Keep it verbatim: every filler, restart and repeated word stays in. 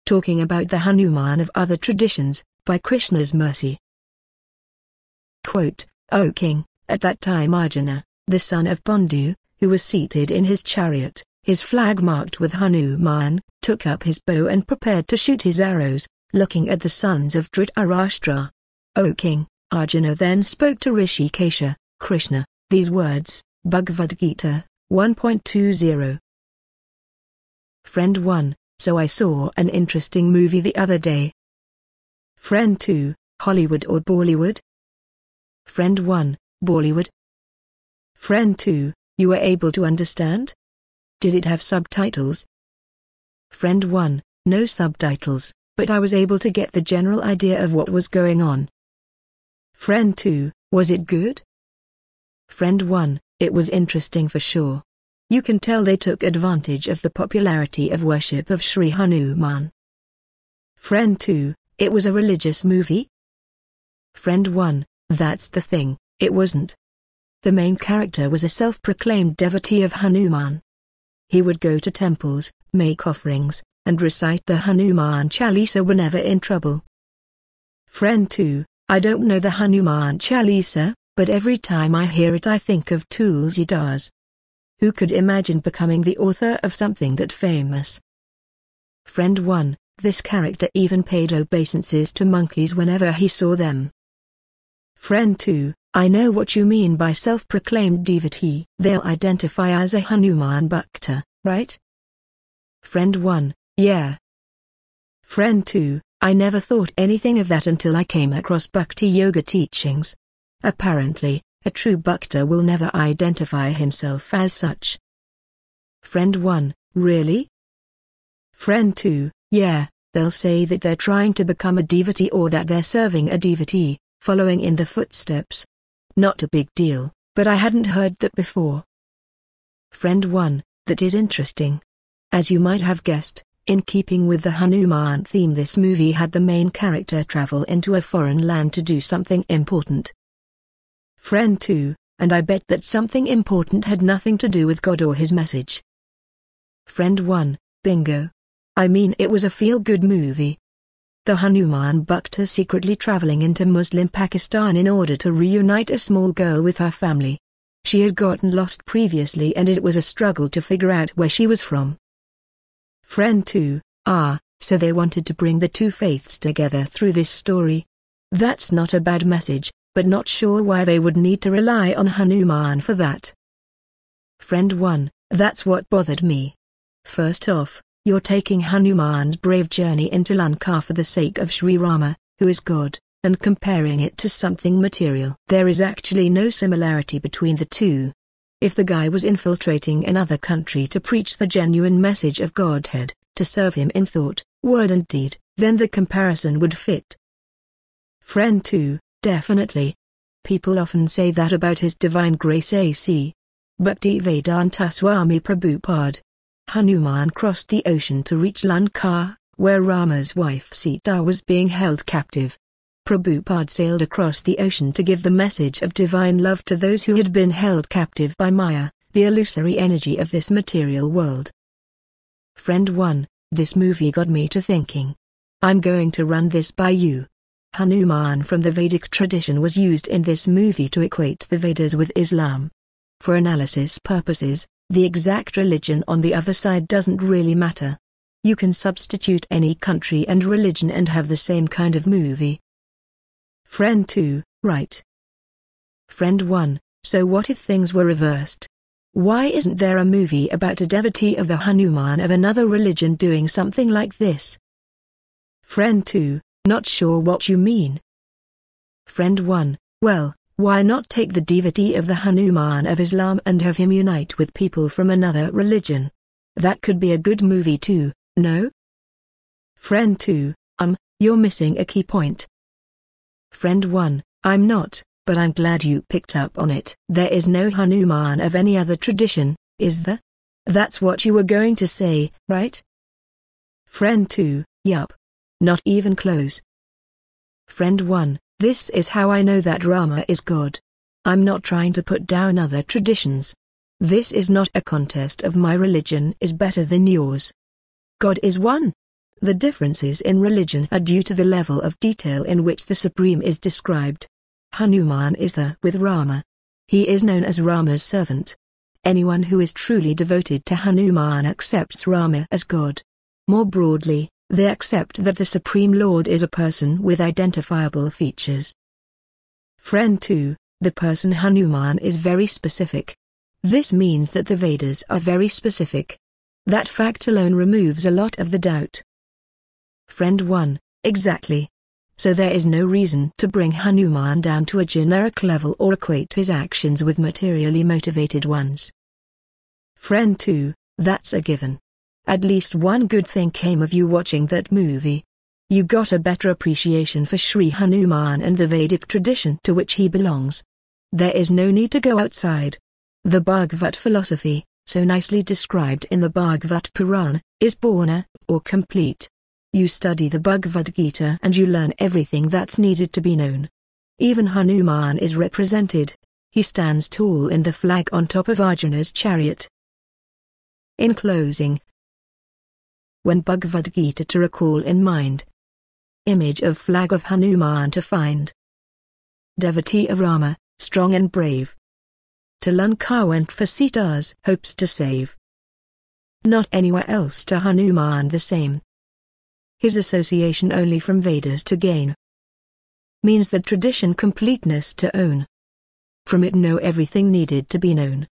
talking about the Hanuman of other traditions, by Krishna's mercy. Quote, O king, at that time Arjuna, the son of Pandu, who was seated in his chariot, his flag marked with Hanuman, took up his bow and prepared to shoot his arrows, looking at the sons of Dhritarashtra. O king, Arjuna then spoke to Rishikesha, Krishna, these words, Bhagavad Gita, one point two zero. Friend one, so I saw an interesting movie the other day. Friend two, Hollywood or Bollywood? Friend one, Bollywood. Friend two, you were able to understand? Did it have subtitles? Friend one, no subtitles, but I was able to get the general idea of what was going on. Friend two, was it good? Friend one, it was interesting for sure. You can tell they took advantage of the popularity of worship of Sri Hanuman. Friend two, it was a religious movie? Friend one, that's the thing, it wasn't. The main character was a self-proclaimed devotee of Hanuman. He would go to temples, make offerings, and recite the Hanuman Chalisa whenever in trouble. Friend two, I don't know the Hanuman Chalisa, but every time I hear it I think of Tulsidas. Who could imagine becoming the author of something that famous? Friend one, this character even paid obeisances to monkeys whenever he saw them. Friend two, I know what you mean by self-proclaimed devotee. They'll identify as a Hanuman Bhakta, right? Friend one, yeah. Friend two, I never thought anything of that until I came across Bhakti Yoga teachings. Apparently, a true Bhakta will never identify himself as such. Friend one, really? Friend two, yeah, they'll say that they're trying to become a devotee or that they're serving a devotee, following in the footsteps. Not a big deal, but I hadn't heard that before. Friend one, that is interesting. As you might have guessed, in keeping with the Hanuman theme, this movie had the main character travel into a foreign land to do something important. Friend two, and I bet that something important had nothing to do with God or his message. Friend one, bingo. I mean, it was a feel-good movie. The Hanuman Bhakta secretly traveling into Muslim Pakistan in order to reunite a small girl with her family. She had gotten lost previously and it was a struggle to figure out where she was from. Friend two, ah, so they wanted to bring the two faiths together through this story. That's not a bad message, but not sure why they would need to rely on Hanuman for that. Friend one, that's what bothered me. First off, you're taking Hanuman's brave journey into Lanka for the sake of Sri Rama, who is God, and comparing it to something material. There is actually no similarity between the two. If the guy was infiltrating another country to preach the genuine message of Godhead, to serve him in thought, word and deed, then the comparison would fit. Friend two, definitely. People often say that about His Divine Grace A C Bhaktivedanta Swami Prabhupada. Hanuman crossed the ocean to reach Lanka, where Rama's wife Sita was being held captive. Prabhupada sailed across the ocean to give the message of divine love to those who had been held captive by Maya, the illusory energy of this material world. Friend one, this movie got me to thinking. I'm going to run this by you. Hanuman from the Vedic tradition was used in this movie to equate the Vedas with Islam. For analysis purposes, the exact religion on the other side doesn't really matter. You can substitute any country and religion and have the same kind of movie. Friend two, right. Friend one, so what if things were reversed? Why isn't there a movie about a devotee of the Hanuman of another religion doing something like this? Friend two, not sure what you mean. Friend one, well, why not take the devotee of the Hanuman of Islam and have him unite with people from another religion? That could be a good movie too, no? Friend two, um, you're missing a key point. Friend one, I'm not, but I'm glad you picked up on it. There is no Hanuman of any other tradition, is there? That's what you were going to say, right? Friend two, yup. Not even close. Friend one, this is how I know that Rama is God. I'm not trying to put down other traditions. This is not a contest of my religion is better than yours. God is one. The differences in religion are due to the level of detail in which the Supreme is described. Hanuman is the with Rama. He is known as Rama's servant. Anyone who is truly devoted to Hanuman accepts Rama as God. More broadly, they accept that the Supreme Lord is a person with identifiable features. Friend two, the person Hanuman is very specific. This means that the Vedas are very specific. That fact alone removes a lot of the doubt. Friend one, exactly. So there is no reason to bring Hanuman down to a generic level or equate his actions with materially motivated ones. Friend two, that's a given. At least one good thing came of you watching that movie. You got a better appreciation for Sri Hanuman and the Vedic tradition to which he belongs. There is no need to go outside. The Bhagavat philosophy, so nicely described in the Bhagavat Purana, is Purna, or complete. You study the Bhagavad Gita and you learn everything that's needed to be known. Even Hanuman is represented. He stands tall in the flag on top of Arjuna's chariot. In closing, when Bhagavad Gita to recall in mind. Image of flag of Hanuman to find. Devotee of Rama, strong and brave. To Lanka went for Sita's hopes to save. Not anywhere else to Hanuman the same. His association only from Vedas to gain. Means that tradition completeness to own. From it know everything needed to be known.